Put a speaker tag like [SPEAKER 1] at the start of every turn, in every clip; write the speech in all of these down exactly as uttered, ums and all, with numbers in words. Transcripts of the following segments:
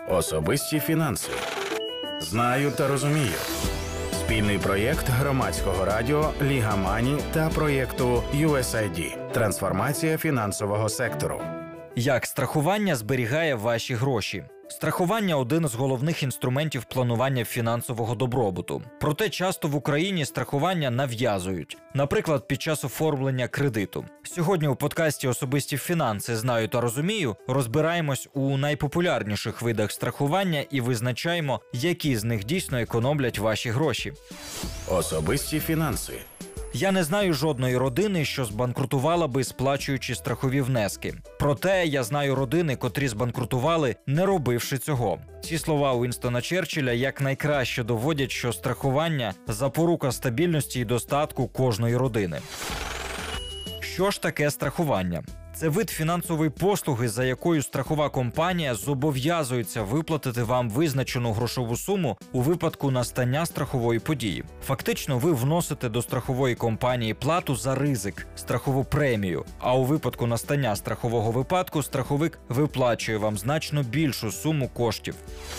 [SPEAKER 1] Особисті фінанси. Знаю та розумію. Спільний проєкт громадського радіо «Ліга Мані» та проєкту ю ес ай ді «Трансформація фінансового сектору».
[SPEAKER 2] Як страхування зберігає ваші гроші? Страхування – один з головних інструментів планування фінансового добробуту. Проте часто в Україні страхування нав'язують. Наприклад, під час оформлення кредиту. Сьогодні у подкасті «Особисті фінанси. Знаю та розумію» розбираємось у найпопулярніших видах страхування і визначаємо, які з них дійсно економлять ваші гроші.
[SPEAKER 1] Особисті фінанси.
[SPEAKER 2] Я не знаю жодної родини, що збанкрутувала би, сплачуючи страхові внески. Проте я знаю родини, котрі збанкрутували, не робивши цього. Ці слова Уінстона Черчилля якнайкраще доводять, що страхування – запорука стабільності і достатку кожної родини. Що ж таке страхування? Це вид фінансової послуги, за якою страхова компанія зобов'язується виплатити вам визначену грошову суму у випадку настання страхової події. Фактично, ви вносите до страхової компанії плату за ризик, страхову премію, а у випадку настання страхового випадку страховик виплачує вам значно більшу суму коштів.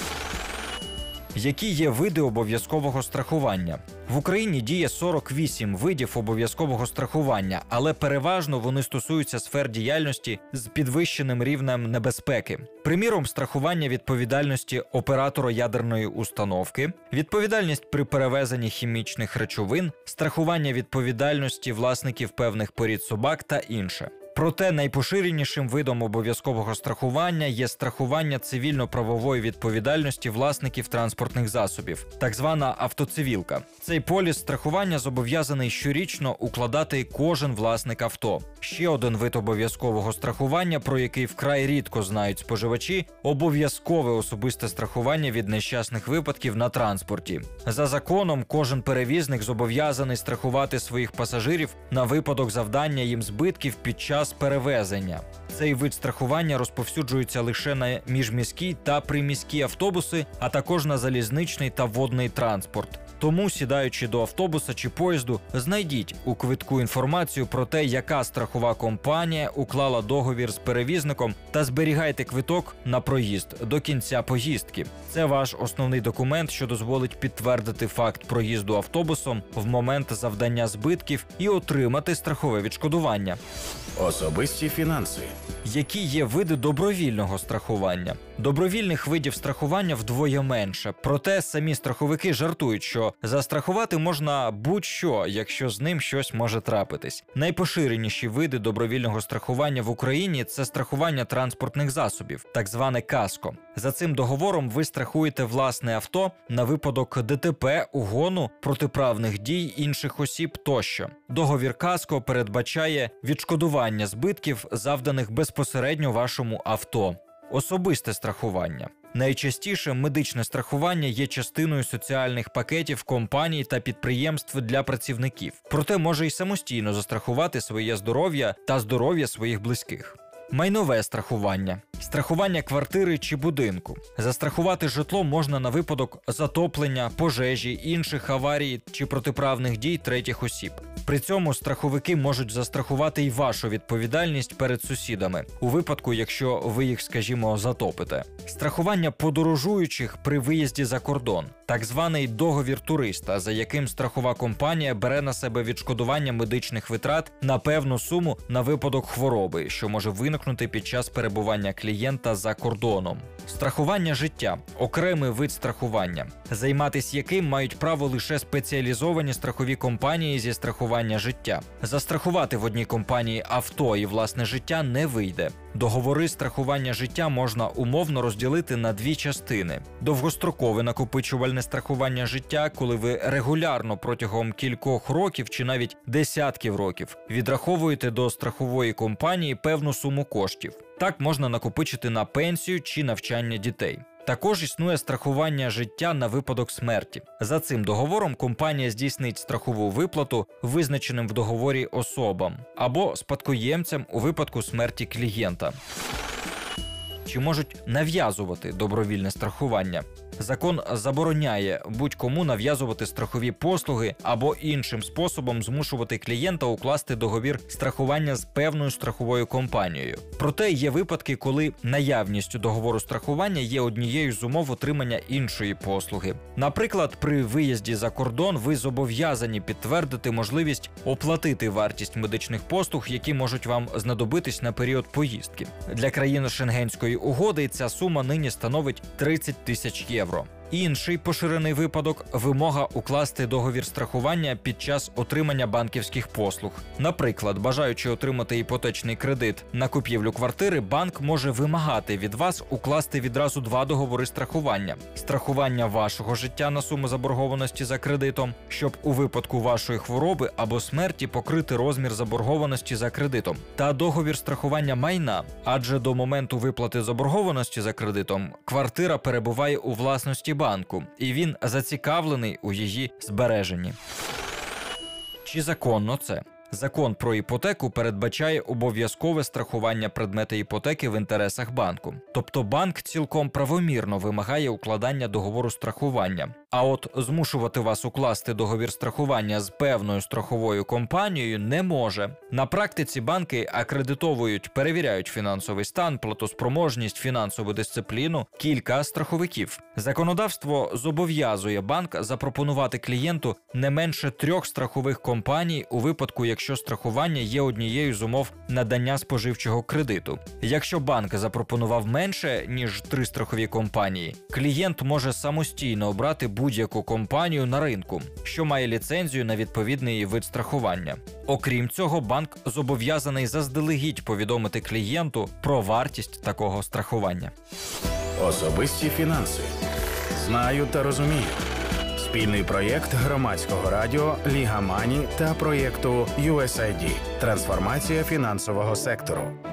[SPEAKER 2] Які є види обов'язкового страхування? В Україні діє сорок вісім видів обов'язкового страхування, але переважно вони стосуються сфер діяльності з підвищеним рівнем небезпеки. Приміром, страхування відповідальності оператора ядерної установки, відповідальність при перевезенні хімічних речовин, страхування відповідальності власників певних порід собак та інше. Проте найпоширенішим видом обов'язкового страхування є страхування цивільно-правової відповідальності власників транспортних засобів, так звана автоцивілка. Цей поліс страхування зобов'язаний щорічно укладати кожен власник авто. Ще один вид обов'язкового страхування, про який вкрай рідко знають споживачі – обов'язкове особисте страхування від нещасних випадків на транспорті. За законом, кожен перевізник зобов'язаний страхувати своїх пасажирів на випадок завдання їм збитків під час перевезення. Цей вид страхування розповсюджується лише на міжміські та приміські автобуси, а також на залізничний та водний транспорт. Тому, сідаючи до автобуса чи поїзду, знайдіть у квитку інформацію про те, яка страхова компанія уклала договір з перевізником, та зберігайте квиток на проїзд до кінця поїздки. Це ваш основний документ, що дозволить підтвердити факт проїзду автобусом в момент завдання збитків і отримати страхове відшкодування.
[SPEAKER 1] Особисті фінанси.
[SPEAKER 2] Які є види добровільного страхування? Добровільних видів страхування вдвоє менше. Проте самі страховики жартують, що застрахувати можна будь-що, якщо з ним щось може трапитись. Найпоширеніші види добровільного страхування в Україні – це страхування транспортних засобів, так зване каско. За цим договором ви страхуєте власне авто на випадок де те пе, угону, протиправних дій інших осіб тощо. Договір каско передбачає відшкодування збитків, завданих безпосередньо вашому авто. Особисте страхування. Найчастіше медичне страхування є частиною соціальних пакетів компаній та підприємств для працівників. Проте може й самостійно застрахувати своє здоров'я та здоров'я своїх близьких. Майнове страхування. Страхування квартири чи будинку. Застрахувати житло можна на випадок затоплення, пожежі, інших аварій чи протиправних дій третіх осіб. При цьому страховики можуть застрахувати й вашу відповідальність перед сусідами, у випадку, якщо ви їх, скажімо, затопите. Страхування подорожуючих при виїзді за кордон. Так званий договір туриста, за яким страхова компанія бере на себе відшкодування медичних витрат на певну суму на випадок хвороби, що може виникнути під час перебування клієнта за кордоном. Страхування життя – окремий вид страхування, займатися яким мають право лише спеціалізовані страхові компанії зі страхування життя. Застрахувати в одній компанії авто і власне життя не вийде. Договори страхування життя можна умовно розділити на дві частини. Довгострокове накопичувальне страхування життя, коли ви регулярно протягом кількох років чи навіть десятків років відраховуєте до страхової компанії певну суму коштів. Так можна накопичити на пенсію чи навчання дітей. Також існує страхування життя на випадок смерті. За цим договором компанія здійснить страхову виплату визначеним в договорі особам або спадкоємцям у випадку смерті клієнта. Чи можуть нав'язувати добровільне страхування? Закон забороняє будь-кому нав'язувати страхові послуги або іншим способом змушувати клієнта укласти договір страхування з певною страховою компанією. Проте є випадки, коли наявність договору страхування є однією з умов отримання іншої послуги. Наприклад, при виїзді за кордон ви зобов'язані підтвердити можливість оплатити вартість медичних послуг, які можуть вам знадобитись на період поїздки. Для країн Шенгенської угоди ця сума нині становить тридцять тисяч євро. Інший поширений випадок – вимога укласти договір страхування під час отримання банківських послуг. Наприклад, бажаючи отримати іпотечний кредит на купівлю квартири, банк може вимагати від вас укласти відразу два договори страхування. Страхування вашого життя на суму заборгованості за кредитом, щоб у випадку вашої хвороби або смерті покрити розмір заборгованості за кредитом. Та договір страхування майна, адже до моменту виплати заборгованості за кредитом квартира перебуває у власності банку, і він зацікавлений у її збереженні. Чи законно це? Закон про іпотеку передбачає обов'язкове страхування предмета іпотеки в інтересах банку. Тобто банк цілком правомірно вимагає укладання договору страхування. А от змушувати вас укласти договір страхування з певною страховою компанією не може. На практиці банки акредитовують, перевіряють фінансовий стан, платоспроможність, фінансову дисципліну кілька страховиків. Законодавство зобов'язує банк запропонувати клієнту не менше трьох страхових компаній у випадку, якщо страхування є однією з умов надання споживчого кредиту. Якщо банк запропонував менше, ніж три страхові компанії, клієнт може самостійно обрати будь-яку компанію на ринку, що має ліцензію на відповідний вид страхування. Окрім цього, банк зобов'язаний заздалегідь повідомити клієнту про вартість такого страхування.
[SPEAKER 1] Особисті фінанси. Знаю та розумію. Спільний проєкт громадського радіо «Ліга Мані» та проєкту ю ес ай ді «Трансформація фінансового сектору».